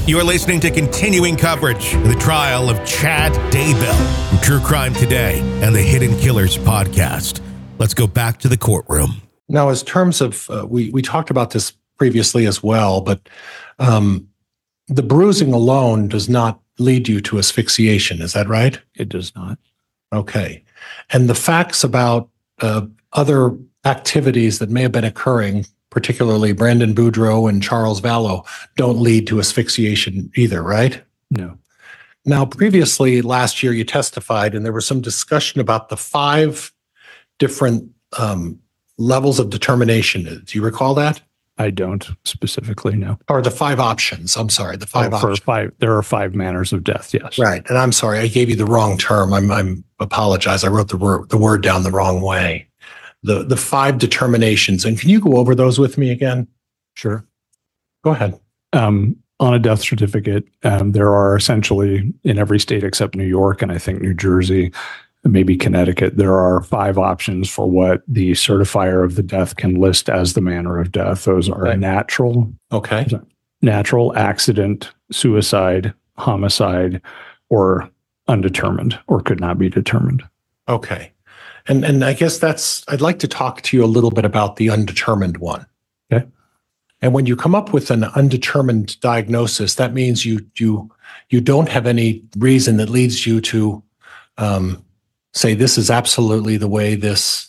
You are listening to continuing coverage of the trial of Chad Daybell from True Crime Today and the Hidden Killers podcast. Let's go back to the courtroom. Now, as terms of, we talked about this previously as well, but the bruising alone does not lead you to asphyxiation. Is that right? It does not. Okay. And the facts about other activities that may have been occurring, particularly Brandon Boudreaux and Charles Vallow, don't lead to asphyxiation either, right? No. Now, previously last year, you testified, and there was some discussion about the 5 different levels of determination. Do you recall that? I don't specifically know. Or the 5 options. I'm sorry, the 5 options. There are 5 manners of death, yes. Right. And I'm sorry, I gave you the wrong term. I'm apologize. I wrote the word down the wrong way. The 5 determinations. And can you go over those with me again? Sure. Go ahead. On a death certificate, there are essentially, in every state except New York and I think New Jersey, maybe Connecticut, there are 5 options for what the certifier of the death can list as the manner of death. Those are natural, accident, suicide, homicide, or undetermined, or could not be determined. Okay. And I guess I'd like to talk to you a little bit about the undetermined one. Okay. And when you come up with an undetermined diagnosis, that means you don't have any reason that leads you to say this is absolutely the way this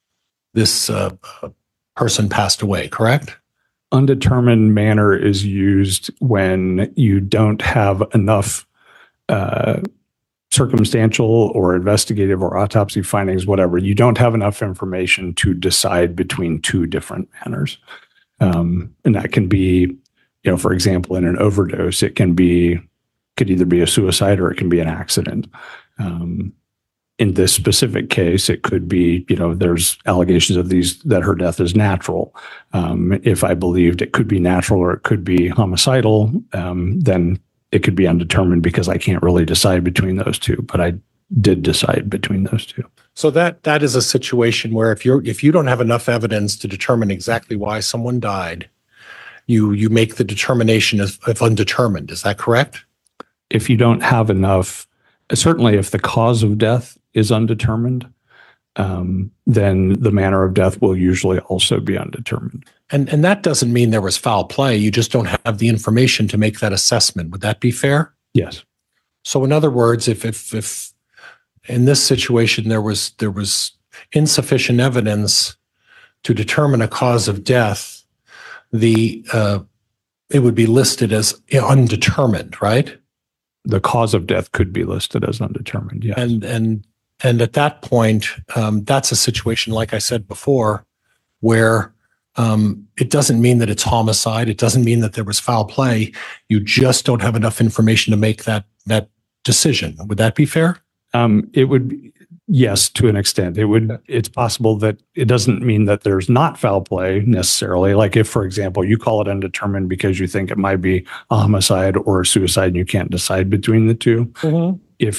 person passed away, correct? Undetermined manner is used when you don't have enough circumstantial or investigative or autopsy findings, whatever. You don't have enough information to decide between 2 different manners. And that can be, for example, in an overdose, it could either be a suicide or it can be an accident. In this specific case, it could be, there's allegations of that her death is natural. If I believed it could be natural or it could be homicidal, then it could be undetermined because I can't really decide between those 2, but I did decide between those 2. So that is a situation where if you don't have enough evidence to determine exactly why someone died, you make the determination of undetermined. Is that correct? If you don't have enough, certainly if the cause of death is undetermined, then the manner of death will usually also be undetermined. And that doesn't mean there was foul play. You just don't have the information to make that assessment. Would that be fair? Yes. So in other words, if in this situation there was insufficient evidence to determine a cause of death, it would be listed as undetermined, right? The cause of death could be listed as undetermined, yes. And at that point, that's a situation, like I said before, where it doesn't mean that it's homicide. It doesn't mean that there was foul play. You just don't have enough information to make that decision. Would that be fair? It would be, yes, to an extent. It's possible that it doesn't mean that there's not foul play necessarily. Like if, for example, you call it undetermined because you think it might be a homicide or a suicide and you can't decide between the 2. Mm-hmm.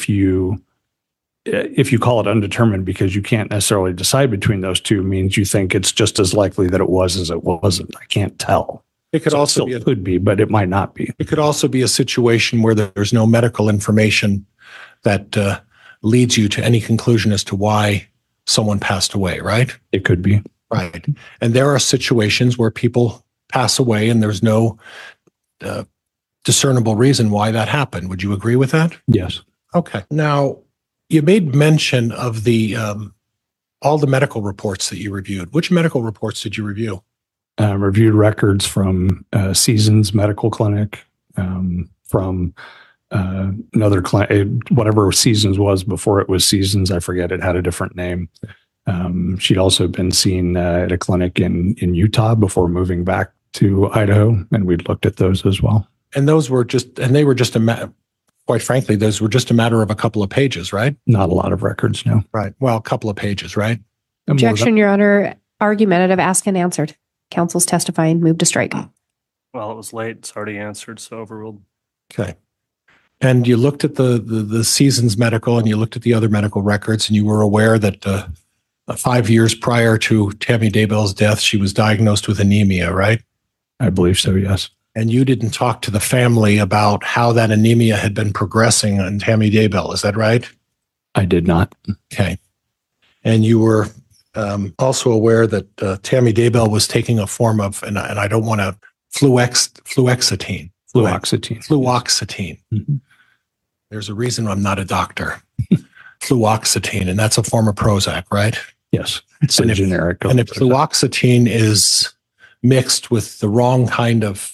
If you call it undetermined because you can't necessarily decide between those 2, means you think it's just as likely that it was as it wasn't. I can't tell. It could also could be, but it might not be. It could also be a situation where there's no medical information that leads you to any conclusion as to why someone passed away, right? It could be. Right. And there are situations where people pass away and there's no discernible reason why that happened. Would you agree with that? Yes. Okay. Now, you made mention of all the medical reports that you reviewed. Which medical reports did you review? Reviewed records from Seasons Medical Clinic, from another clinic, whatever Seasons was before it was Seasons. I forget, it had a different name. She'd also been seen at a clinic in Utah before moving back to Idaho, and we'd looked at those as well. And those were quite frankly, those were just a matter of a couple of pages, right? Not a lot of records, no. Right. Well, a couple of pages, right? Objection, Your Honor. Argumentative, asked and answered. Counsel's testifying. Move to strike. Well, it was late. It's already answered, so overruled. Okay. And you looked at the Seasons Medical and you looked at the other medical records, and you were aware that 5 years prior to Tammy Daybell's death, she was diagnosed with anemia, right? I believe so, yes. And you didn't talk to the family about how that anemia had been progressing on Tammy Daybell. Is that right? I did not. Okay. And you were also aware that Tammy Daybell was taking a form of, and I don't want to, fluoxetine. Fluoxetine. Mhm. There's a reason I'm not a doctor. Fluoxetine, and that's a form of Prozac, right? Yes. It's a generic. And if fluoxetine is mixed with the wrong kind of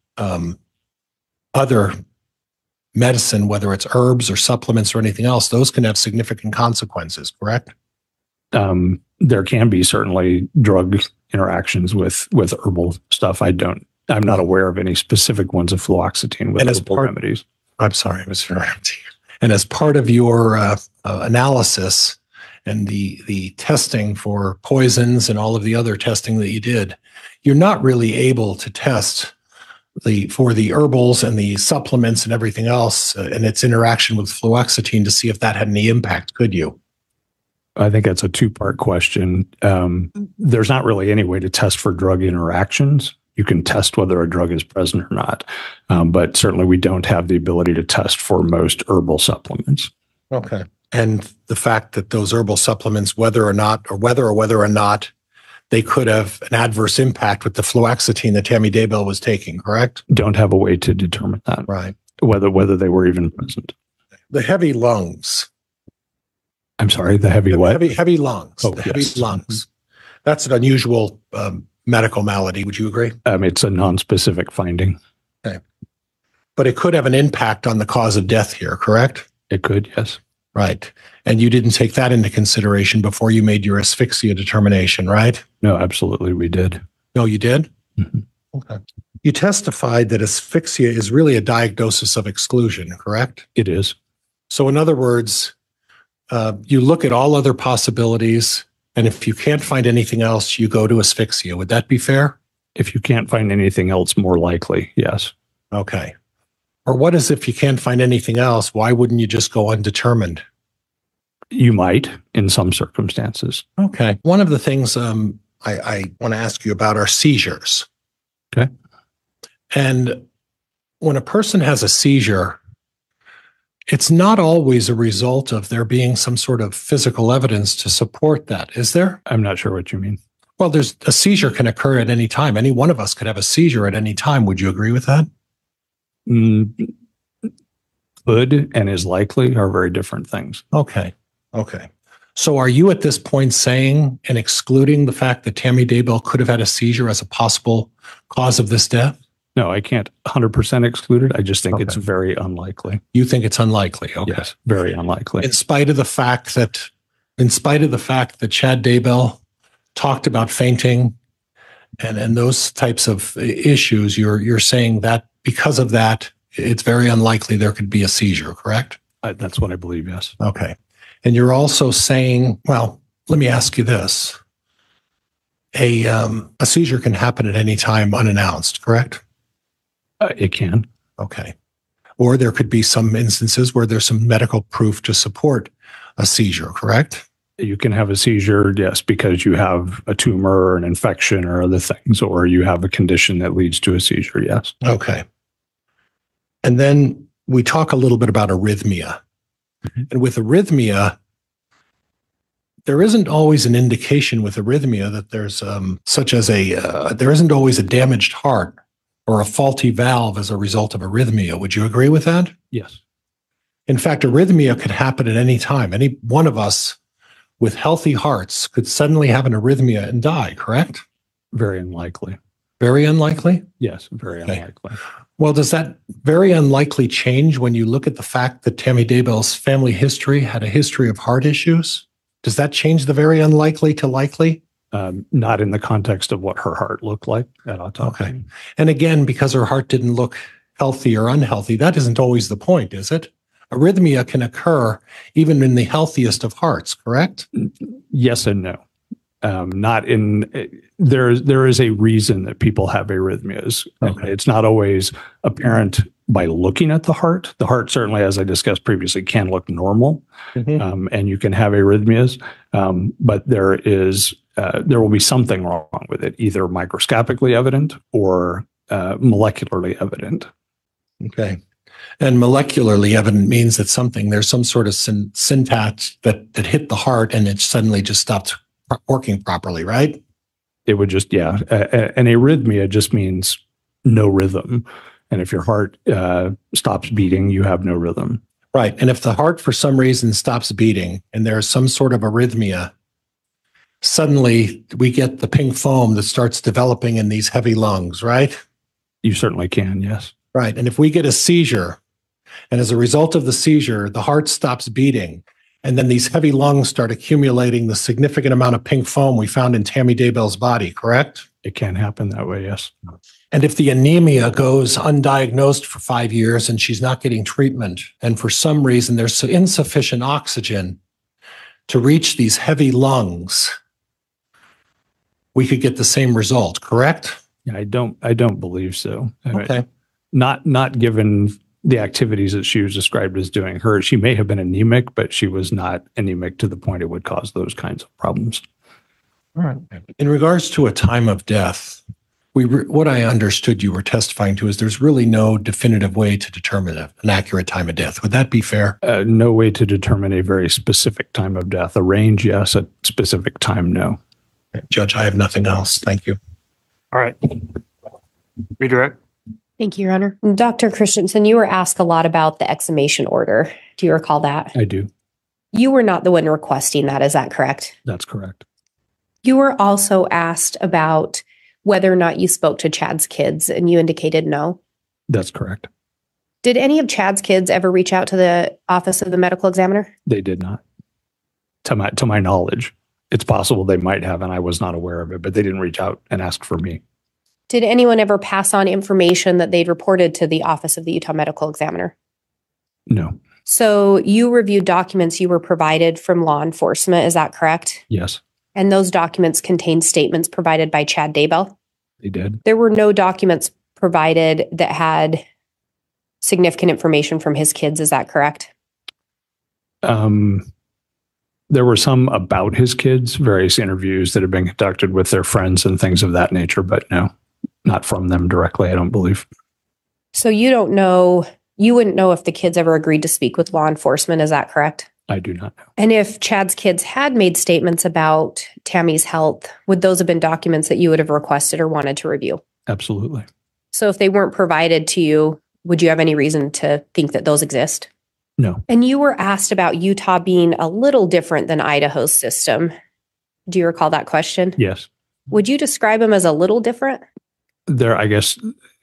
other medicine, whether it's herbs or supplements or anything else, those can have significant consequences, correct? There can be certainly drug interactions with herbal stuff. I'm not aware of any specific ones of fluoxetine with herbal remedies. I'm sorry, Mr. Ramsey. And as part of your analysis and the testing for poisons and all of the other testing that you did, you're not really able to test for the herbals and the supplements and everything else and its interaction with fluoxetine to see if that had any impact, could you? I think that's a two-part question. There's not really any way to test for drug interactions. You can test whether a drug is present or not, but certainly we don't have the ability to test for most herbal supplements. Okay. And the fact that those herbal supplements, whether or not they could have an adverse impact with the fluoxetine that Tammy Daybell was taking, correct? Don't have a way to determine that. Right. Whether they were even present. The heavy lungs. I'm sorry, the heavy what? Heavy lungs. Oh, the yes. heavy lungs. That's an unusual medical malady. Would you agree? It's a non-specific finding. Okay. But it could have an impact on the cause of death here, correct? It could, yes. Right. And you didn't take that into consideration before you made your asphyxia determination, right? No, absolutely we did. No, you did? Mm-hmm. Okay. You testified that asphyxia is really a diagnosis of exclusion, correct? It is. So in other words, you look at all other possibilities, and if you can't find anything else, you go to asphyxia. Would that be fair? If you can't find anything else, more likely, yes. Okay. Or what is if you can't find anything else? Why wouldn't you just go undetermined? You might in some circumstances. Okay. One of the things I want to ask you about are seizures. Okay. And when a person has a seizure, it's not always a result of there being some sort of physical evidence to support that, is there? I'm not sure what you mean. Well, there's a seizure can occur at any time. Any one of us could have a seizure at any time. Would you agree with that? Could and is likely are very different things. Okay. So are you at this point saying and excluding the fact that Tammy Daybell could have had a seizure as a possible cause of this death? No, I can't 100% exclude it. I just think it's very unlikely. You think it's unlikely? Okay. Yes, very unlikely. In spite of the fact that Chad Daybell talked about fainting and those types of issues, you're saying that because of that, it's very unlikely there could be a seizure, correct? That's what I believe, yes. Okay. And you're also saying, well, let me ask you this. A seizure can happen at any time unannounced, correct? It can. Okay. Or there could be some instances where there's some medical proof to support a seizure, correct? You can have a seizure, yes, because you have a tumor or an infection or other things, or you have a condition that leads to a seizure, yes. Okay. And then we talk a little bit about arrhythmia. Mm-hmm. And with arrhythmia, there isn't always an indication with arrhythmia that there's there isn't always a damaged heart or a faulty valve as a result of arrhythmia. Would you agree with that? Yes. In fact, arrhythmia could happen at any time. Any one of us with healthy hearts could suddenly have an arrhythmia and die, correct? Very unlikely. Very unlikely? Yes, very unlikely. Well, does that very unlikely change when you look at the fact that Tammy Daybell's family history had a history of heart issues? Does that change the very unlikely to likely? Not in the context of what her heart looked like at autopsy. Okay. And again, because her heart didn't look healthy or unhealthy, that isn't always the point, is it? Arrhythmia can occur even in the healthiest of hearts, correct? Yes and no. There is a reason that people have arrhythmias. Okay. It's not always apparent by looking at the heart. The heart certainly, as I discussed previously, can look normal, and you can have arrhythmias, but there will be something wrong with it, either microscopically evident or molecularly evident. Okay. And molecularly evident means that there's some sort of syntax that hit the heart and it suddenly just stopped working properly, right? It would just, an arrhythmia just means no rhythm. And if your heart stops beating, you have no rhythm. Right. And if the heart for some reason stops beating and there's some sort of arrhythmia, suddenly we get the pink foam that starts developing in these heavy lungs, right? You certainly can, yes. Right. And if we get a seizure, and as a result of the seizure, the heart stops beating, and then these heavy lungs start accumulating the significant amount of pink foam we found in Tammy Daybell's body, correct? It can happen that way, yes. And if the anemia goes undiagnosed for 5 years and she's not getting treatment, and for some reason there's insufficient oxygen to reach these heavy lungs, we could get the same result, correct? I don't believe so. Okay. Not given the activities that she was described as doing. She may have been anemic, but she was not anemic to the point it would cause those kinds of problems. All right. In regards to a time of death, what I understood you were testifying to is there's really no definitive way to determine an accurate time of death. Would that be fair? No way to determine a very specific time of death. A range, yes. A specific time, no. Judge, I have nothing else. Thank you. All right. Redirect. Thank you, Your Honor. Dr. Christensen, you were asked a lot about the exhumation order. Do you recall that? I do. You were not the one requesting that. Is that correct? That's correct. You were also asked about whether or not you spoke to Chad's kids, and you indicated no. That's correct. Did any of Chad's kids ever reach out to the Office of the Medical Examiner? They did not. To my knowledge. It's possible they might have, and I was not aware of it, but they didn't reach out and ask for me. Did anyone ever pass on information that they'd reported to the Office of the Utah Medical Examiner? No. So you reviewed documents you were provided from law enforcement, is that correct? Yes. And those documents contained statements provided by Chad Daybell? They did. There were no documents provided that had significant information from his kids, is that correct? There were some about his kids, various interviews that have been conducted with their friends and things of that nature, but no, not from them directly, I don't believe. So you wouldn't know if the kids ever agreed to speak with law enforcement, is that correct? I do not know. And if Chad's kids had made statements about Tammy's health, would those have been documents that you would have requested or wanted to review? Absolutely. So if they weren't provided to you, would you have any reason to think that those exist? No. And you were asked about Utah being a little different than Idaho's system. Do you recall that question? Yes. Would you describe them as a little different? I guess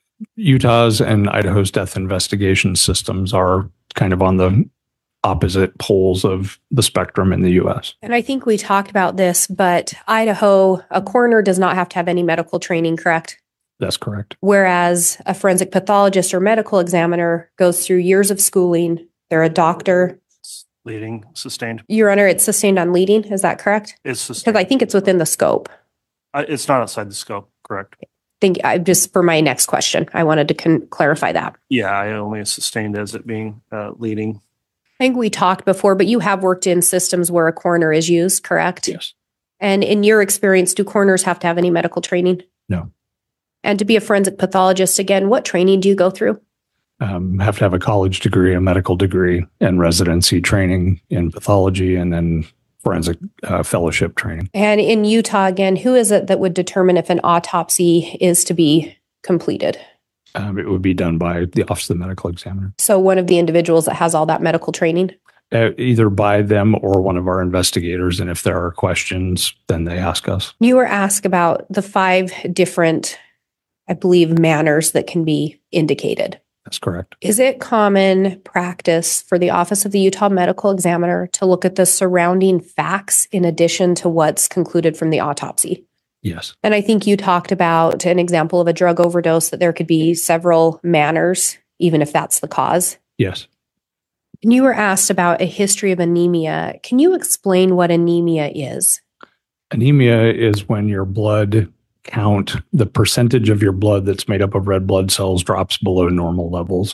Utah's and Idaho's death investigation systems are kind of on the opposite poles of the spectrum in the U.S. And I think we talked about this, but Idaho, a coroner does not have to have any medical training, correct? That's correct. Whereas a forensic pathologist or medical examiner goes through years of schooling. They're a doctor. Leading, sustained. Your Honor, it's sustained on leading. Is that correct? It's sustained. Because I think it's within the scope. It's not outside the scope, correct? Just for my next question, I wanted to clarify that. Yeah, I only sustained as it being leading. I think we talked before, but you have worked in systems where a coroner is used, correct? Yes. And in your experience, do coroners have to have any medical training? No. And to be a forensic pathologist, again, what training do you go through? Have to have a college degree, a medical degree, and residency training in pathology, and then forensic fellowship training. And in Utah, again, who is it that would determine if an autopsy is to be completed? It would be done by the Office of the Medical Examiner. So one of the individuals that has all that medical training? Either by them or one of our investigators. And if there are questions, then they ask us. You were asked about the 5 different, I believe, manners that can be indicated. That's correct. Is it common practice for the Office of the Utah Medical Examiner to look at the surrounding facts in addition to what's concluded from the autopsy? Yes. And I think you talked about an example of a drug overdose, that there could be several manners, even if that's the cause. Yes. And you were asked about a history of anemia. Can you explain what anemia is? Anemia is when your blood count, the percentage of your blood that's made up of red blood cells, drops below normal levels.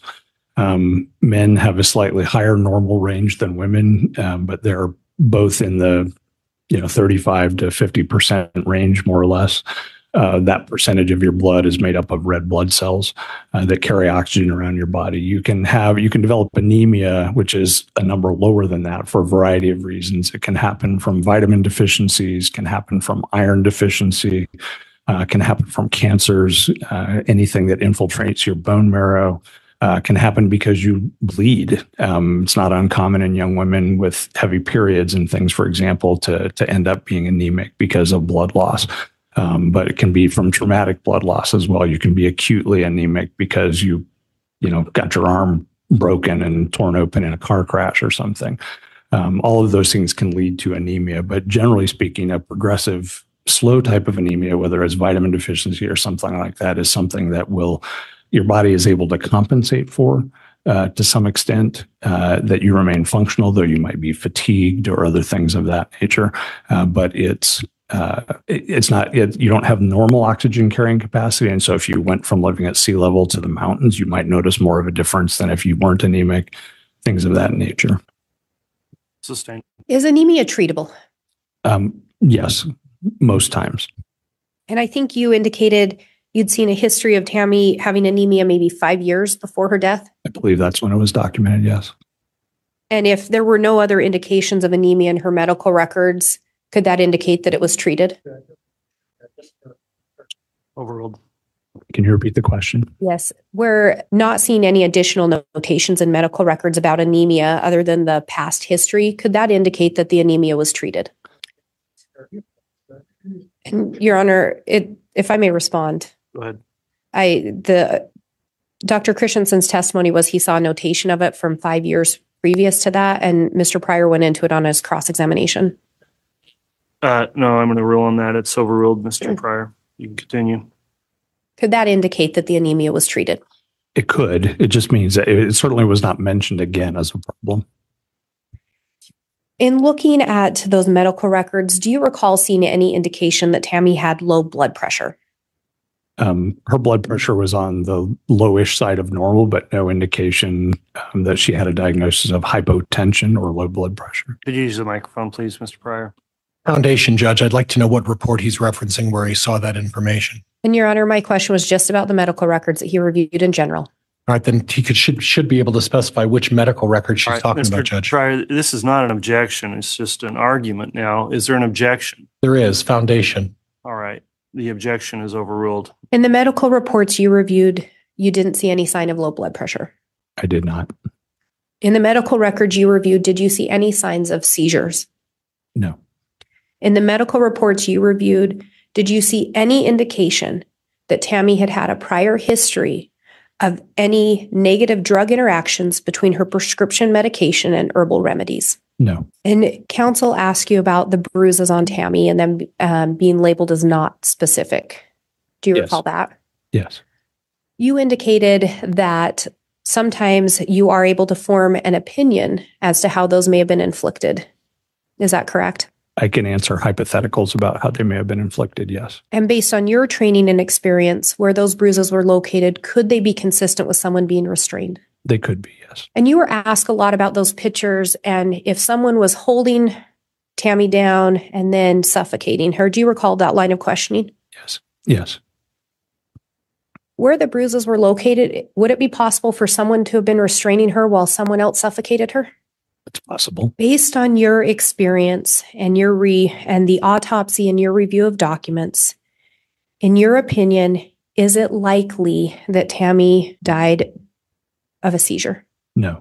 Men have a slightly higher normal range than women, but they're both in the 35 to 50% range, more or less. that percentage of your blood is made up of red blood cells that carry oxygen around your body. You can develop anemia, which is a number lower than that for a variety of reasons. It can happen from vitamin deficiencies, can happen from iron deficiency, can happen from cancers, anything that infiltrates your bone marrow. Can happen because you bleed. It's not uncommon in young women with heavy periods and things, for example, to end up being anemic because of blood loss. But it can be from traumatic blood loss as well. You can be acutely anemic because you got your arm broken and torn open in a car crash or something. All of those things can lead to anemia, but generally speaking, a progressive slow type of anemia, whether it's vitamin deficiency or something like that, is something that your body is able to compensate for to some extent, that you remain functional, though you might be fatigued or other things of that nature. But it's not, you don't have normal oxygen carrying capacity. And so if you went from living at sea level to the mountains, you might notice more of a difference than if you weren't anemic, things of that nature. Sustained. Is anemia treatable? Yes, most times. And I think you indicated you'd seen a history of Tammy having anemia maybe 5 years before her death. I believe that's when it was documented, yes. And if there were no other indications of anemia in her medical records, could that indicate that it was treated? Overruled. Can you repeat the question? Yes. We're not seeing any additional notations in medical records about anemia other than the past history. Could that indicate that the anemia was treated? And Your Honor, if I may respond. Go ahead. Dr. Christensen's testimony was he saw a notation of it from 5 years previous to that, and Mr. Pryor went into it on his cross-examination. No, I'm going to rule on that. It's overruled, Mr. Pryor. You can continue. Could that indicate that the anemia was treated? It could. It just means that it certainly was not mentioned again as a problem. In looking at those medical records, do you recall seeing any indication that Tammy had low blood pressure? Her blood pressure was on the lowish side of normal, but no indication that she had a diagnosis of hypotension or low blood pressure. Could you use the microphone, please, Mr. Pryor? Foundation judge, I'd like to know what report he's referencing where he saw that information. And Your Honor, my question was just about the medical records that he reviewed in general. All right, then he should be able to specify which medical record she's talking Mr. about, Judge. Pryor, this is not an objection. It's just an argument now. Is there an objection? There is, Foundation. All right. The objection is overruled. In the medical reports you reviewed, you didn't see any sign of low blood pressure. I did not. In the medical records you reviewed, did you see any signs of seizures? No. In the medical reports you reviewed, did you see any indication that Tammy had had a prior history of any negative drug interactions between her prescription medication and herbal remedies? No. And counsel asked you about the bruises on Tammy and them being labeled as not specific. Do you Yes. recall that? Yes. You indicated that sometimes you are able to form an opinion as to how those may have been inflicted. Is that correct? I can answer hypotheticals about how they may have been inflicted, yes. And based on your training and experience, where those bruises were located, could they be consistent with someone being restrained? They could be, yes. And you were asked a lot about those pictures and if someone was holding Tammy down and then suffocating her. Do you recall that line of questioning? Yes. Yes. Where the bruises were located, would it be possible for someone to have been restraining her while someone else suffocated her? It's possible. Based on your experience and and the autopsy and your review of documents, in your opinion, is it likely that Tammy died of a seizure? No.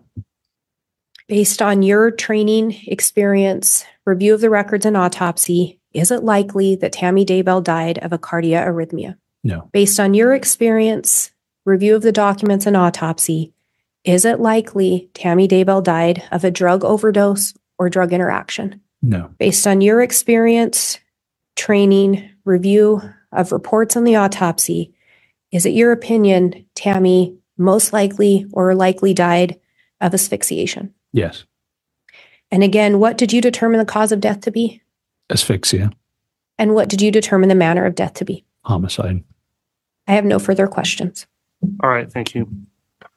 Based on your training, experience, review of the records and autopsy, is it likely that Tammy Daybell died of a cardiac arrhythmia? No. Based on your experience, review of the documents and autopsy, is it likely Tammy Daybell died of a drug overdose or drug interaction? No. Based on your experience, training, review of reports on the autopsy, is it your opinion Tammy most likely or likely died of asphyxiation? Yes. And again, what did you determine the cause of death to be? Asphyxia. And what did you determine the manner of death to be? Homicide. I have no further questions. All right. Thank you.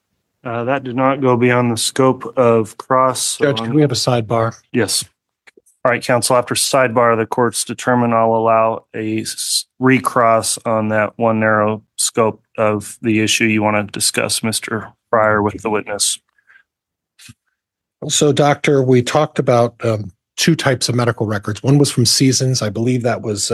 That did not go beyond the scope of cross. Judge, can we have a sidebar? Yes. All right, counsel, after sidebar, the court's determined I'll allow a recross on that one narrow scope of the issue you want to discuss, Mr. Pryor, with the witness. So, doctor, we talked about two types of medical records. One was from Seasons. I believe that was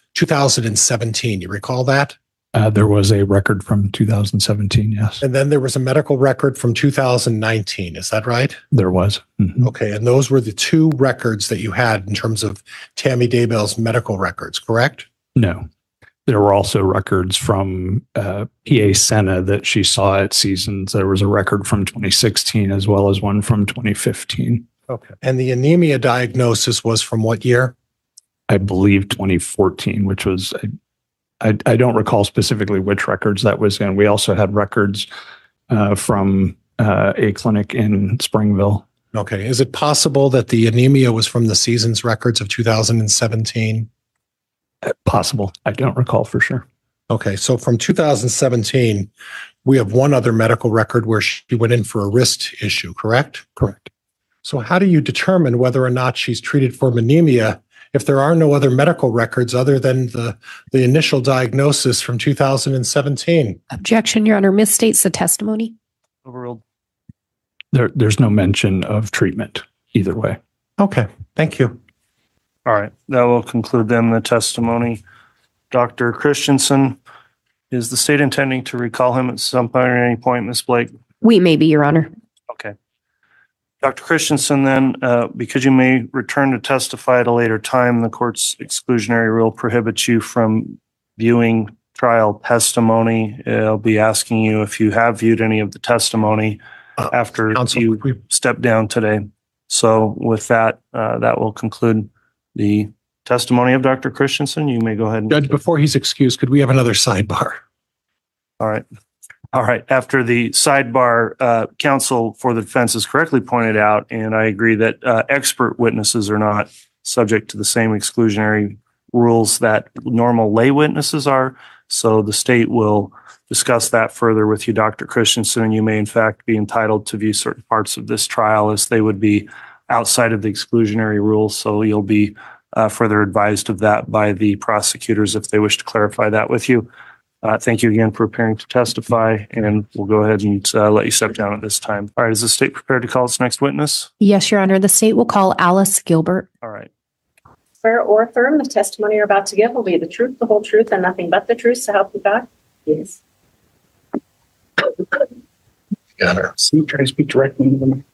2017. You recall that? There was a record from 2017, yes. And then there was a medical record from 2019. Is that right? There was. Mhm. Okay. And those were the two records that you had in terms of Tammy Daybell's medical records, correct? No. There were also records from PA Senna that she saw at Seasons. There was a record from 2016 as well as one from 2015. Okay. And the anemia diagnosis was from what year? I believe 2014, which was, I don't recall specifically which records that was in. We also had records from a clinic in Springville. Okay. Is it possible that the anemia was from the Seasons records of 2017? Possible. I don't recall for sure. Okay. So from 2017, we have one other medical record where she went in for a wrist issue, correct? Correct. So how do you determine whether or not she's treated for anemia if there are no other medical records other than the initial diagnosis from 2017? Objection, Your Honor, misstates the testimony. Overruled. There's no mention of treatment either way. Okay. Thank you. All right, that will conclude then the testimony. Dr. Christensen, is the state intending to recall him at some point or any point, Ms. Blake? We may be, Your Honor. Okay. Dr. Christensen, then, because you may return to testify at a later time, the court's exclusionary rule prohibits you from viewing trial testimony. I'll be asking you if you have viewed any of the testimony after Counsel, you step down today. So with that, that will conclude the testimony of Dr. Christensen. You may go ahead. Judge, before he's excused, could we have another sidebar? All right. All right. After the sidebar, counsel for the defense has correctly pointed out, and I agree that expert witnesses are not subject to the same exclusionary rules that normal lay witnesses are. So the state will discuss that further with you, Dr. Christensen, and you may in fact be entitled to view certain parts of this trial as they would be outside of the exclusionary rules. So you'll be further advised of that by the prosecutors if they wish to clarify that with you. Thank you again for appearing to testify, and we'll go ahead and let you step down at this time. All right, is the state prepared to call its next witness? Yes, Your Honor. The state will call Alice Gilbert. All right. Swear or affirm the testimony you're about to give will be the truth, the whole truth, and nothing but the truth, so help you God? Yes. Got her. Try to speak directly to them.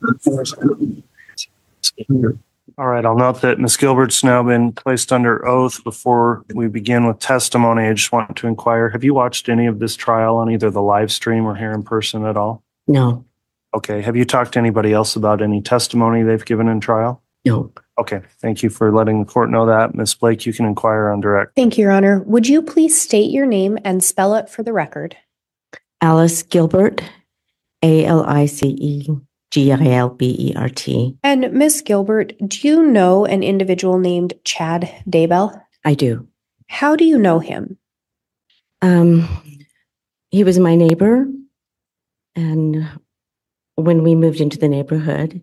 All right, I'll note that Ms. Gilbert's now been placed under oath. Before we begin with testimony, I just want to inquire, have you watched any of this trial on either the live stream or here in person at all? No, Okay, have you talked to anybody else about any testimony they've given in trial? no. Okay, thank you for letting the court know that. Ms. Blake, you can inquire on direct. Thank you, Your Honor. Would you please state your name and spell it for the record? Alice Gilbert, ALICEGILBERT. And Miss Gilbert, do you know an individual named Chad Daybell? I do. How do you know him? He was my neighbor, and when we moved into the neighborhood,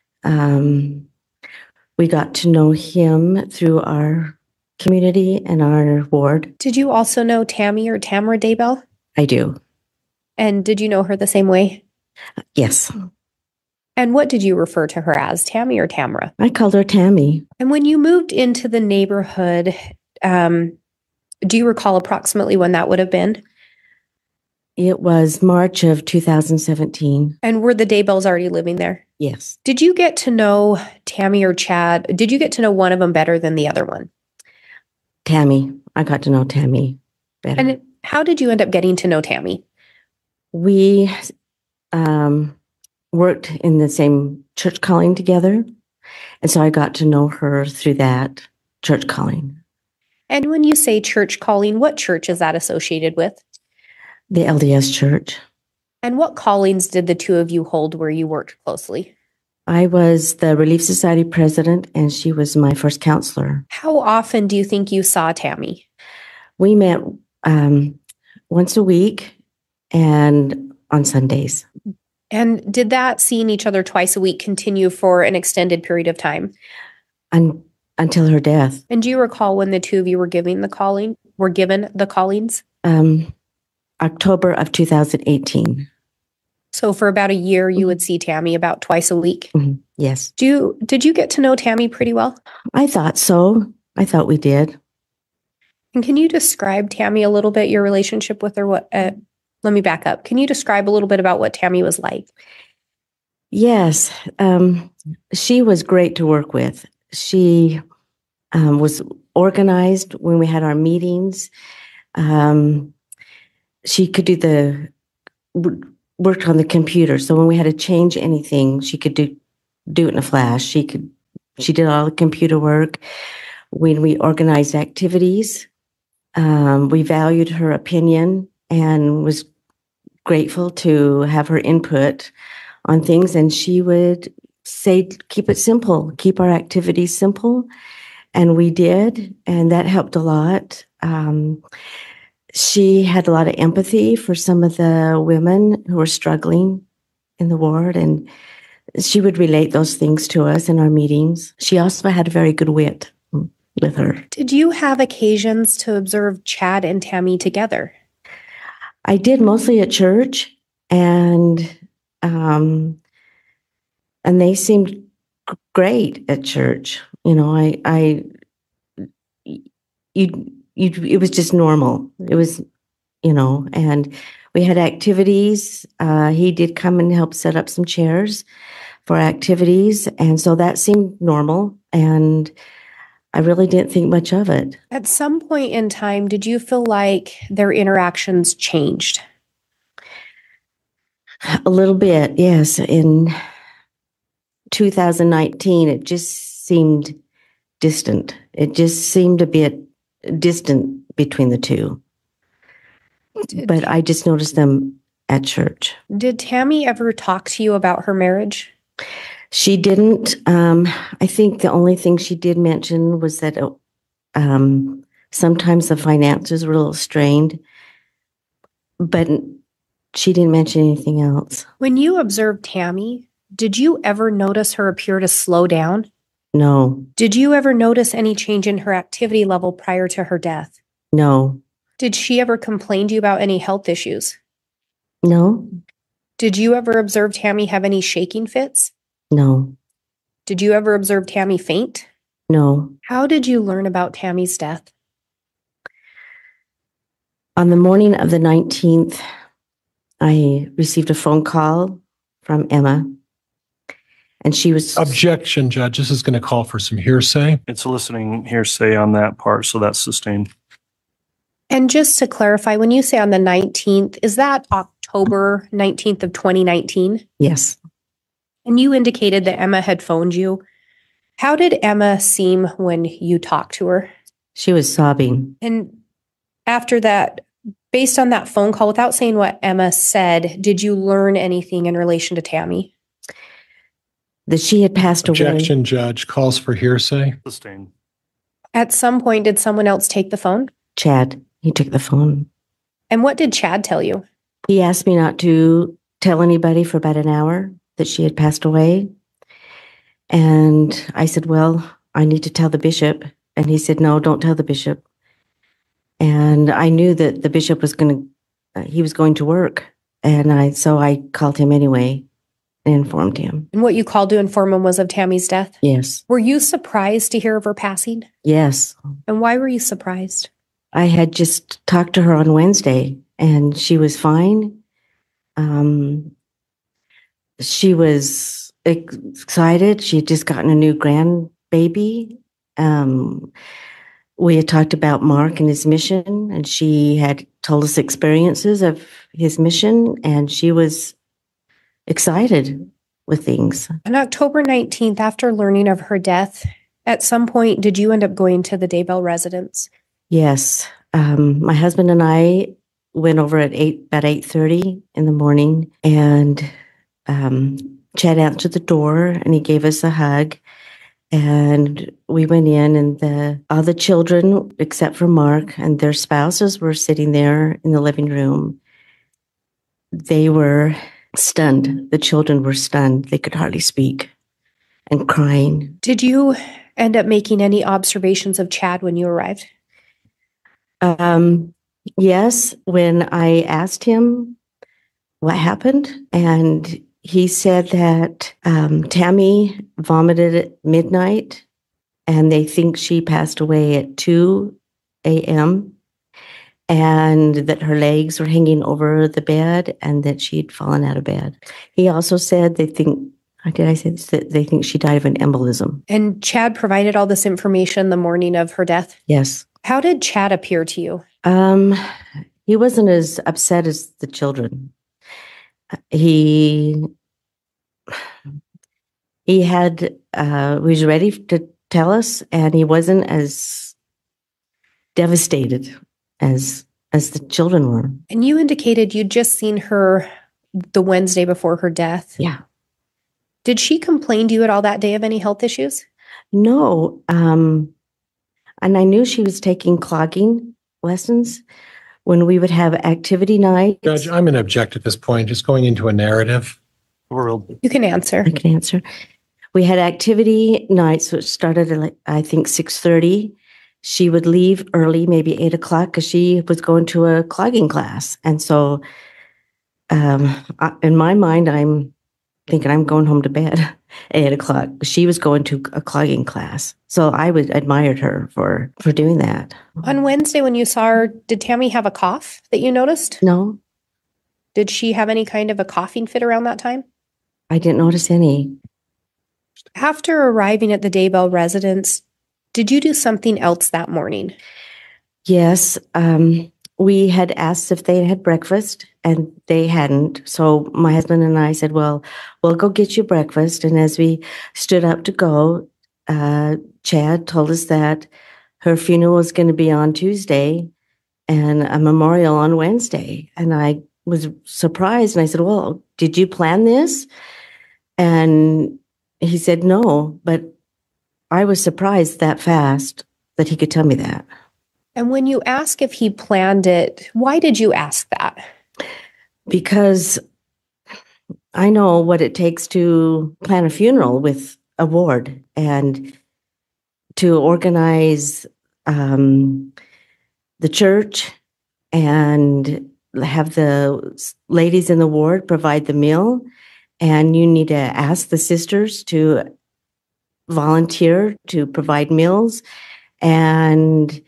we got to know him through our community and our ward. Did you also know Tammy or Tamara Daybell? I do. And did you know her the same way? Yes. And what did you refer to her as, Tammy or Tamara? I called her Tammy. And when you moved into the neighborhood, do you recall approximately when that would have been? It was March of 2017. And were the Daybells already living there? Yes. Did you get to know Tammy or Chad? Did you get to know one of them better than the other one? Tammy. I got to know Tammy better. And how did you end up getting to know Tammy? We worked in the same church calling together. And so I got to know her through that church calling. And when you say church calling, what church is that associated with? The LDS church. And what callings did the two of you hold where you worked closely? I was the Relief Society president, and she was my first counselor. How often do you think you saw Tammy? We met once a week and on Sundays. And did that seeing each other twice a week continue for an extended period of time? until her death. And do you recall when the two of you were given the callings? October of 2018. So for about a year, you would see Tammy about twice a week. Mhm. Yes. Did you get to know Tammy pretty well? I thought so. I thought we did. And can you describe Tammy a little bit, your relationship with her? Let me back up. Can you describe a little bit about what Tammy was like? Yes. She was great to work with. She was organized when we had our meetings. She could worked on the computer. So when we had to change anything, she could do it in a flash. She did all the computer work. When we organized activities, we valued her opinion and was grateful to have her input on things. And she would say, keep it simple, keep our activities simple. And we did, and that helped a lot. She had a lot of empathy for some of the women who were struggling in the ward, and she would relate those things to us in our meetings. She also had a very good wit with her. Did you have occasions to observe Chad and Tammy together? I did, mostly at church, and they seemed great at church. You know, it was just normal. It was, and we had activities. He did come and help set up some chairs for activities. And so that seemed normal. And I really didn't think much of it. At some point in time, did you feel like their interactions changed? A little bit, yes. In 2019, it just seemed distant. It just seemed a bit distant between the two. But I just noticed them at church. Did Tammy ever talk to you about her marriage? She didn't. I think the only thing she did mention was that sometimes the finances were a little strained, but she didn't mention anything else. When you observed Tammy, did you ever notice her appear to slow down? No. Did you ever notice any change in her activity level prior to her death? No. Did she ever complain to you about any health issues? No. Did you ever observe Tammy have any shaking fits? No. Did you ever observe Tammy faint? No. How did you learn about Tammy's death? On the morning of the 19th, I received a phone call from Emma. And she was... Objection, Judge. This is going to call for some hearsay. It's eliciting hearsay on that part, so that's sustained. And just to clarify, when you say on the 19th, is that October 19th of 2019? Yes. And you indicated that Emma had phoned you. How did Emma seem when you talked to her? She was sobbing. And after that, based on that phone call, without saying what Emma said, did you learn anything in relation to Tammy? That she had passed away. Objection, Judge. Calls for hearsay. Sustained. At some point, did someone else take the phone? Chad. He took the phone. And what did Chad tell you? He asked me not to tell anybody for about an hour that she had passed away. And I said, well, I need to tell the bishop. And he said, no, don't tell the bishop. And I knew that the bishop was going to work. And so I called him anyway and informed him. And what you called to inform him was of Tammy's death? Yes. Were you surprised to hear of her passing? Yes. And why were you surprised? I had just talked to her on Wednesday and she was fine. She was excited. She had just gotten a new grandbaby. We had talked about Mark and his mission, and she had told us experiences of his mission, and she was excited with things. On October 19th, after learning of her death, at some point, did you end up going to the Daybell residence? Yes. My husband and I went over at about 8:30 in the morning, and Chad answered the door and he gave us a hug. And we went in, and all the children, except for Mark and their spouses, were sitting there in the living room. They were stunned. The children were stunned. They could hardly speak. and crying. Did you end up making any observations of Chad when you arrived? Yes, when I asked him what happened, and he said that Tammy vomited at midnight, and they think she passed away at 2 a.m., and that her legs were hanging over the bed and that she'd fallen out of bed. He also said they think, did I say this? That they think she died of an embolism. And Chad provided all this information the morning of her death? Yes. How did Chad appear to you? He wasn't as upset as the children. He was ready to tell us, and he wasn't as devastated as the children were. And you indicated you'd just seen her the Wednesday before her death. Yeah. Did she complain to you at all that day of any health issues? No. And I knew she was taking clogging lessons when we would have activity nights. Judge, I'm going to object at this point, just going into a narrative. World. You can answer. I can answer. We had activity nights, which started at, I think, 6:30. She would leave early, maybe 8 o'clock, because she was going to a clogging class. And so in my mind, I'm thinking I'm going home to bed at 8 o'clock. She was going to a clogging class. So I admired her for doing that. On Wednesday, when you saw her, did Tammy have a cough that you noticed? No, Did she have any kind of a coughing fit around that time? I didn't notice any. After arriving at the Daybell residence, did you do something else that morning? Yes. We had asked if they had breakfast, and they hadn't. So my husband and I said, well, we'll go get you breakfast. And as we stood up to go, Chad told us that her funeral was going to be on Tuesday and a memorial on Wednesday. And I was surprised. And I said, well, did you plan this? And he said, no. But I was surprised that fast that he could tell me that. And when you ask if he planned it, why did you ask that? Because I know what it takes to plan a funeral with a ward and to organize the church and have the ladies in the ward provide the meal. And you need to ask the sisters to volunteer to provide meals. And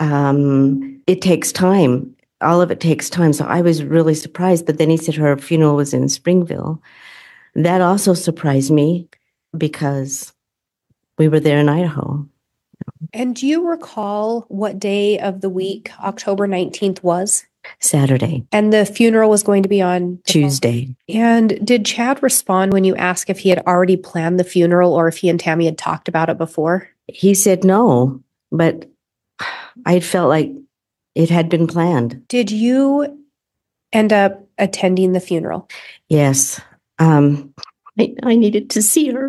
it takes time. All of it takes time. So I was really surprised. But then he said her funeral was in Springville. That also surprised me because we were there in Idaho. And do you recall what day of the week October 19th was? Saturday. And the funeral was going to be on Tuesday. And did Chad respond when you asked if he had already planned the funeral or if he and Tammy had talked about it before? He said no, but I felt like it had been planned. Did you end up attending the funeral? Yes. I needed to see her.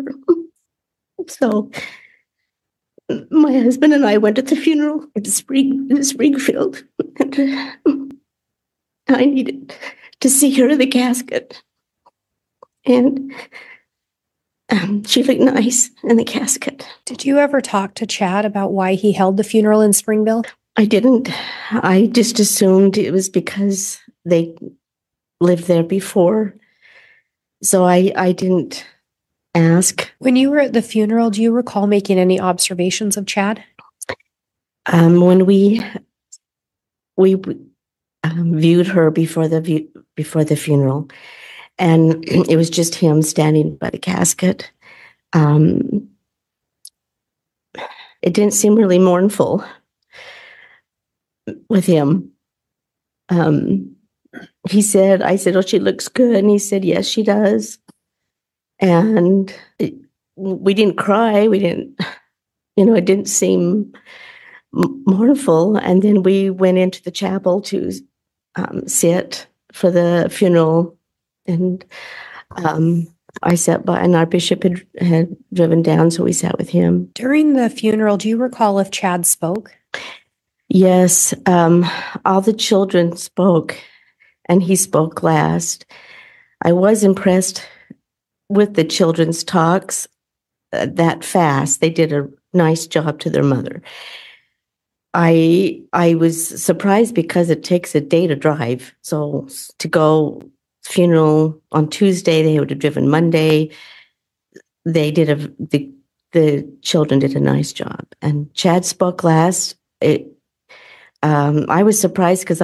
So my husband and I went to the funeral in Springfield. And I needed to see her in the casket. And she looked nice in the casket. Did you ever talk to Chad about why he held the funeral in Springville? I didn't. I just assumed it was because they lived there before. So I didn't ask. When you were at the funeral, do you recall making any observations of Chad? When we viewed her before the funeral, and it was just him standing by the casket. It didn't seem really mournful with him. I said, oh, she looks good. And he said, yes, she does. And we didn't cry. We didn't, it didn't seem mournful. And then we went into the chapel to sit for the funeral. And I sat by, and our bishop had driven down, so we sat with him. During the funeral, do you recall if Chad spoke? Yes, all the children spoke, and he spoke last. I was impressed with the children's talks. that fast. They did a nice job to their mother. I was surprised because it takes a day to drive. So to go funeral on Tuesday, they would have driven Monday. They did the children did a nice job. And Chad spoke last. I was surprised because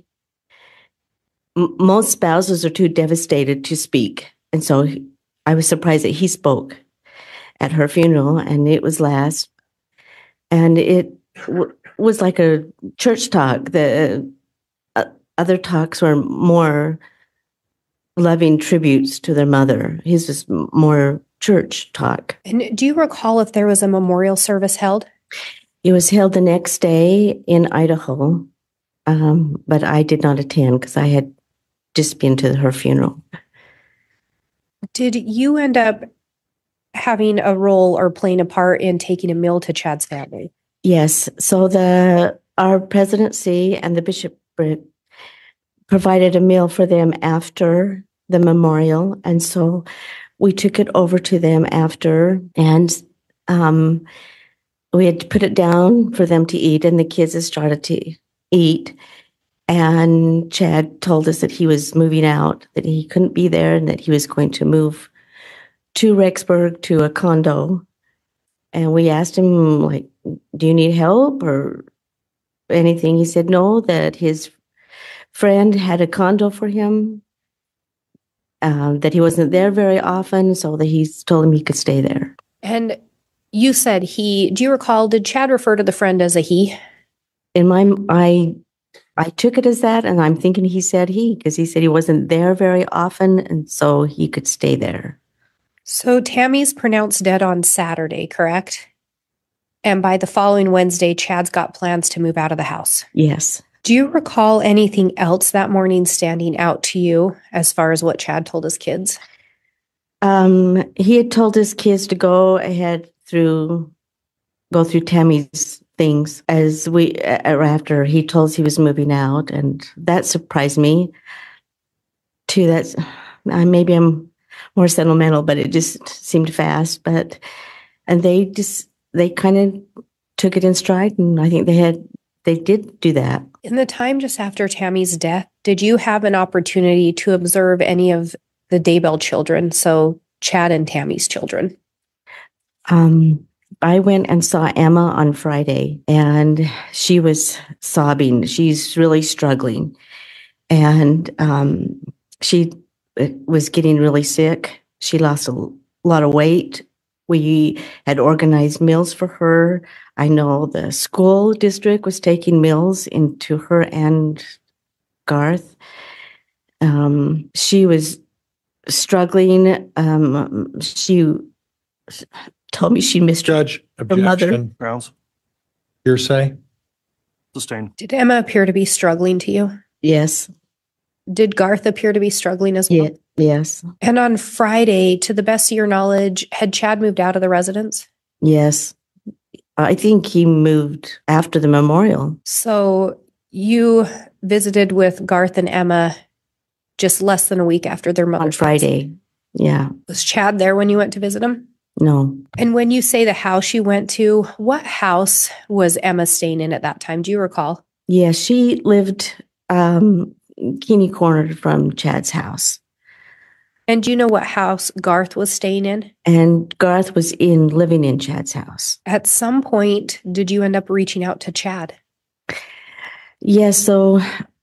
most spouses are too devastated to speak. And so I was surprised that he spoke at her funeral, and it was last. And it was like a church talk. The other talks were more loving tributes to their mother. His was more church talk. And do you recall if there was a memorial service held? It was held the next day in Idaho, but I did not attend because I had just been to her funeral. Did you end up having a role or playing a part in taking a meal to Chad's family? Yes. So our presidency and the bishopric provided a meal for them after the memorial, and so we took it over to them after, and we had put it down for them to eat, and the kids had started to eat. And Chad told us that he was moving out, that he couldn't be there, and that he was going to move to Rexburg to a condo. And we asked him, like, do you need help or anything? He said no, that his friend had a condo for him, that he wasn't there very often, so that he told him he could stay there. And you said do you recall, did Chad refer to the friend as a he? I took it as that, and I'm thinking he said he, because he said he wasn't there very often, and so he could stay there. So Tammy's pronounced dead on Saturday, correct? And by the following Wednesday, Chad's got plans to move out of the house. Yes. Do you recall anything else that morning standing out to you as far as what Chad told his kids? He had told his kids to go through Tammy's things after he told us he was moving out, and that surprised me too. That's maybe I'm more sentimental, but it just seemed fast. And they kind of took it in stride, and I think they did do that. In the time just after Tammy's death, did you have an opportunity to observe any of the Daybell children? So Chad and Tammy's children. I went and saw Emma on Friday, and she was sobbing. She's really struggling, and she was getting really sick. She lost a lot of weight. We had organized meals for her. I know the school district was taking meals into her and Garth. She was struggling. She told me she missed Judge, her mother. objection, Grounds? hearsay. Sustained. Did Emma appear to be struggling to you? Yes. Did Garth appear to be struggling as well? Yes. And on Friday, to the best of your knowledge, had Chad moved out of the residence? Yes. I think he moved after the memorial. So you visited with Garth and Emma just less than a week after their mother On Friday. Yeah. Was Chad there when you went to visit him? No. And when you say the house you went to, what house was Emma staying in at that time? Do you recall? Yeah, she lived Keeney cornered from Chad's house. And do you know what house Garth was staying in? And Garth was living in Chad's house. At some point, did you end up reaching out to Chad? Yeah, so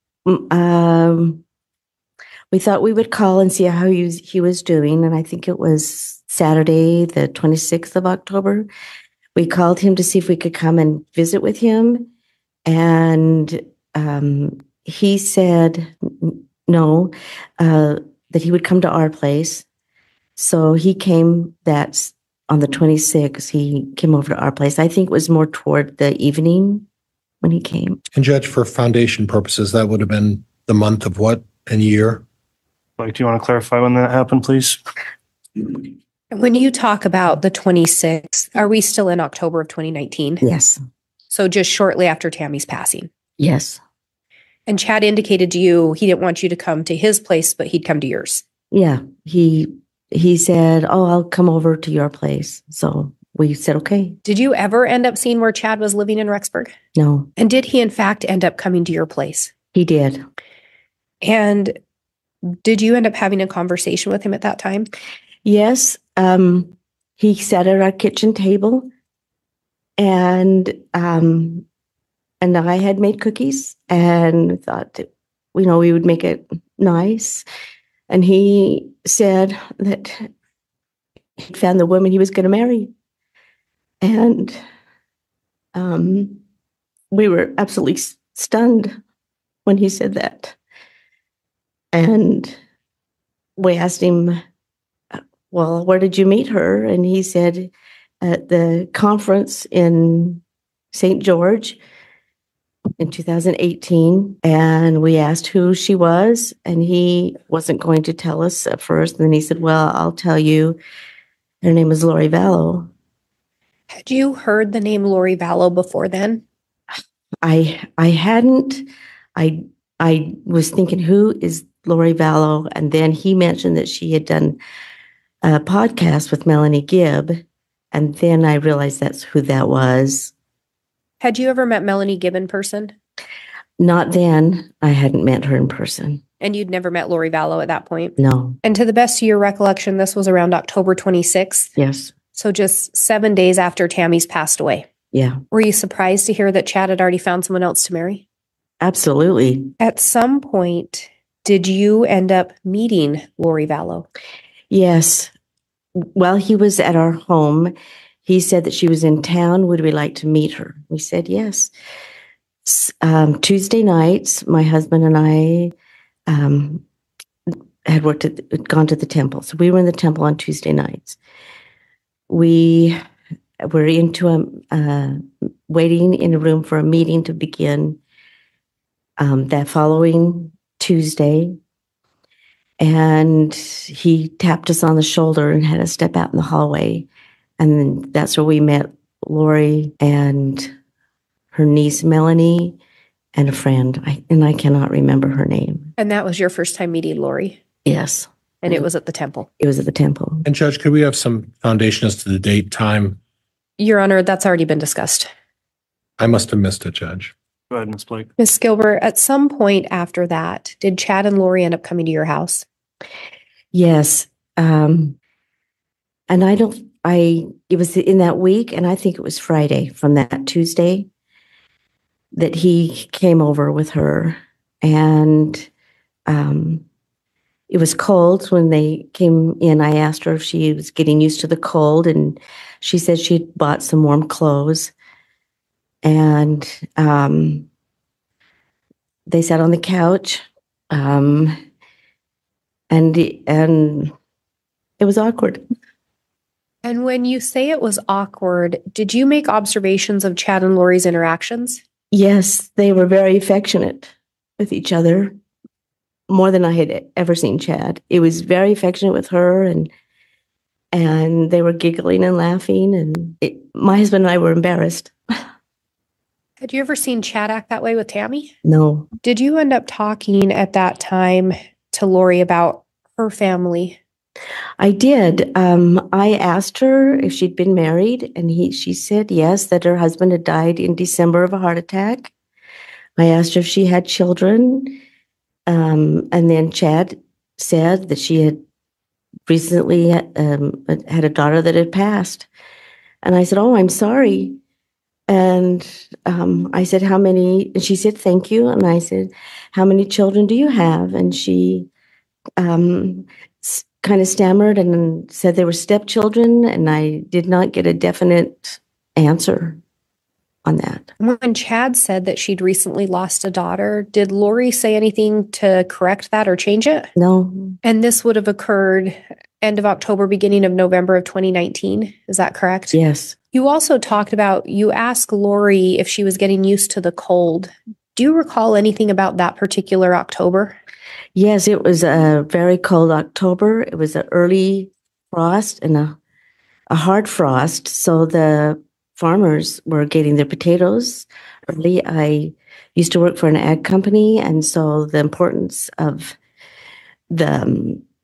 we thought we would call and see how he was doing. And I think it was Saturday, the 26th of October. We called him to see if we could come and visit with him. And he said no, that he would come to our place. So he came on the 26th. He came over to our place. I think it was more toward the evening when he came. And Judge, for foundation purposes, that would have been the month of what and year? Like, do you want to clarify when that happened, please? When you talk about the 26th, are we still in October of 2019? Yes. So just shortly after Tammy's passing. Yes. And Chad indicated to you he didn't want you to come to his place, but he'd come to yours. Yeah. He he said, "Oh, I'll come over to your place." So we said, "Okay." Did you ever end up seeing where Chad was living in Rexburg? No, And did he in fact end up coming to your place? he did. And did you end up having a conversation with him at that time? Yes. He sat at our kitchen table, and I had made cookies and thought that, we would make it nice. And he said that he'd found the woman he was going to marry. And we were absolutely stunned when he said that. And we asked him, "Well, where did you meet her?" And he said, "At the conference in St. George in 2018. And we asked who she was, and he wasn't going to tell us at first. And then he said, "Well, I'll tell you. Her name is Lori Vallow." Had you heard the name Lori Vallow before then? I hadn't. I was thinking, who is Lori Vallow? And then he mentioned that she had done a podcast with Melanie Gibb. And then I realized that's who that was. Had you ever met Melanie Gibb in person? Not then. I hadn't met her in person. And you'd never met Lori Vallow at that point? No. And to the best of your recollection, this was around October 26th. Yes. So just 7 days after Tammy's passed away. Yeah. Were you surprised to hear that Chad had already found someone else to marry? Absolutely. At some point, did you end up meeting Lori Vallow? Yes. While he was at our home, he said that she was in town. Would we like to meet her? We said yes. Tuesday nights, my husband and I had gone to the temple. So we were in the temple on Tuesday nights. We were waiting in a room for a meeting to begin that following Tuesday. And he tapped us on the shoulder and had us step out in the hallway. And then that's where we met Lori and her niece, Melanie, and a friend. I cannot remember her name. And that was your first time meeting Lori? Yes. And it was at the temple? It was at the temple. And Judge, could we have some foundation as to the date, time? Your Honor, that's already been discussed. I must have missed it, Judge. Go ahead, Ms. Blake. Ms. Gilbert, at some point after that, did Chad and Lori end up coming to your house? Yes. And it was in that week, and I think it was Friday from that Tuesday that he came over with her. And it was cold when they came in. I asked her if she was getting used to the cold, and she said she'd bought some warm clothes. And they sat on the couch, and it was awkward. And when you say it was awkward, did you make observations of Chad and Lori's interactions? Yes, they were very affectionate with each other, more than I had ever seen Chad. It was very affectionate with her, and they were giggling and laughing, and my husband and I were embarrassed. Had you ever seen Chad act that way with Tammy? No. Did you end up talking at that time to Lori about her family? I did. I asked her if she'd been married, and she said yes, that her husband had died in December of a heart attack. I asked her if she had children, and then Chad said that she had recently had a daughter that had passed. And I said, "Oh, I'm sorry." And I said, "How many?" And she said, "Thank you." And I said, "How many children do you have?" And she kind of stammered and said they were stepchildren, and I did not get a definite answer on that. When Chad said that she'd recently lost a daughter, did Lori say anything to correct that or change it? No. And this would have occurred end of October, beginning of November of 2019. Is that correct? Yes. You also talked about, you asked Lori if she was getting used to the cold. Do you recall anything about that particular October? Yes, it was a very cold October. It was an early frost and a hard frost. So the farmers were getting their potatoes early. I used to work for an ag company, and so the importance of the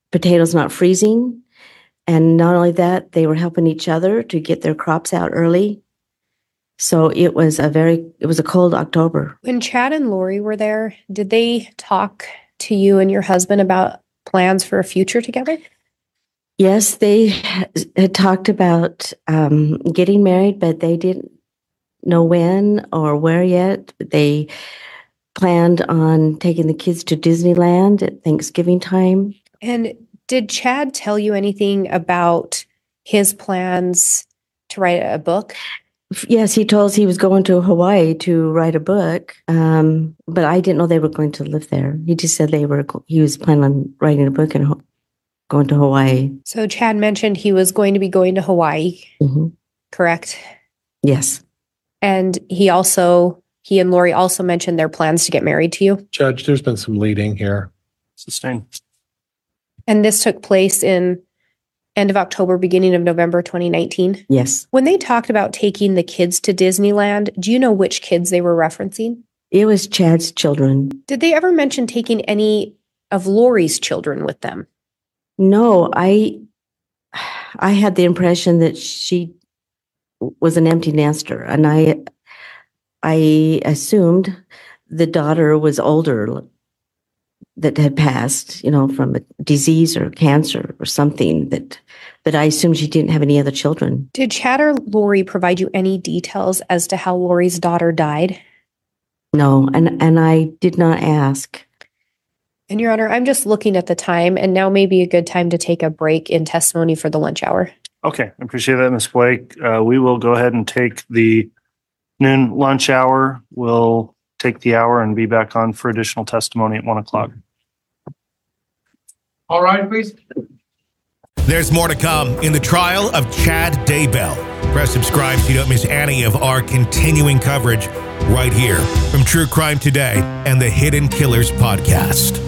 potatoes not freezing. And not only that, they were helping each other to get their crops out early. So it was a cold October. When Chad and Lori were there, did they talk to you and your husband about plans for a future together? Yes, they had talked about getting married, but they didn't know when or where yet. They planned on taking the kids to Disneyland at Thanksgiving time. And did Chad tell you anything about his plans to write a book? Yes, he told us he was going to Hawaii to write a book, but I didn't know they were going to live there. He just said he was planning on writing a book and going to Hawaii. So Chad mentioned he was going to be going to Hawaii, correct? Yes. And he and Lori also mentioned their plans to get married to you. Judge, there's been some leading here. Sustained. And this took place in end of October, beginning of November 2019. Yes. When they talked about taking the kids to Disneyland, do you know which kids they were referencing? It was Chad's children. Did they ever mention taking any of Lori's children with them? No, I had the impression that she was an empty nester, and I assumed the daughter was older, that had passed, from a disease or cancer or something, but I assumed she didn't have any other children. Did Chad or Lori provide you any details as to how Lori's daughter died? No, and I did not ask. And Your Honor, I'm just looking at the time, and now may be a good time to take a break in testimony for the lunch hour. Okay, I appreciate that, Ms. Blake. We will go ahead and take the noon lunch hour. We'll take the hour and be back on for additional testimony at 1:00. All right, please. There's more to come in the trial of Chad Daybell. Press subscribe so you don't miss any of our continuing coverage right here from True Crime Today and the Hidden Killers podcast.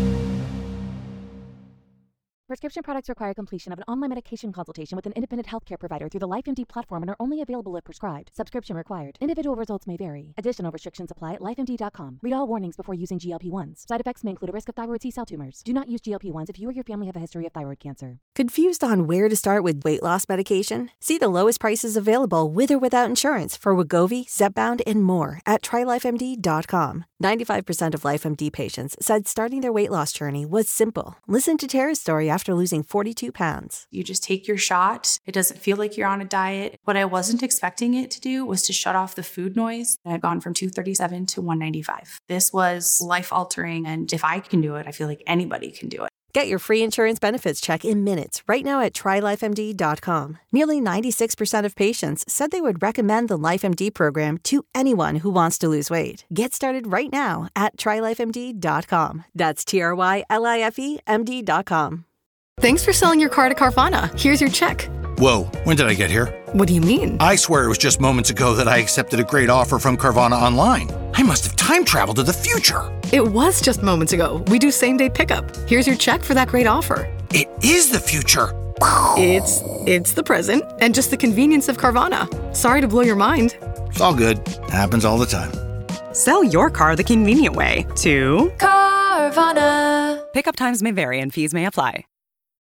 Prescription products require completion of an online medication consultation with an independent healthcare provider through the LifeMD platform and are only available if prescribed. Subscription required. Individual results may vary. Additional restrictions apply at lifemd.com. Read all warnings before using GLP-1s. Side effects may include a risk of thyroid C-cell tumors. Do not use GLP-1s if you or your family have a history of thyroid cancer. Confused on where to start with weight loss medication? See the lowest prices available with or without insurance for Wegovy, Zepbound, and more at trylifemd.com. 95% of LifeMD patients said starting their weight loss journey was simple. Listen to Tara's story after losing 42 pounds. You just take your shot. It doesn't feel like you're on a diet. What I wasn't expecting it to do was to shut off the food noise. I had gone from 237 to 195. This was life-altering, and if I can do it, I feel like anybody can do it. Get your free insurance benefits check in minutes right now at trylifemd.com. Nearly 96% of patients said they would recommend the LifeMD program to anyone who wants to lose weight. Get started right now at trylifemd.com. That's TRYLIFEMD.com. Thanks for selling your car to Carvana. Here's your check. Whoa, when did I get here? What do you mean? I swear it was just moments ago that I accepted a great offer from Carvana online. I must have time traveled to the future. It was just moments ago. We do same-day pickup. Here's your check for that great offer. It is the future. It's the present and just the convenience of Carvana. Sorry to blow your mind. It's all good. Happens all the time. Sell your car the convenient way to Carvana. Pickup times may vary and fees may apply.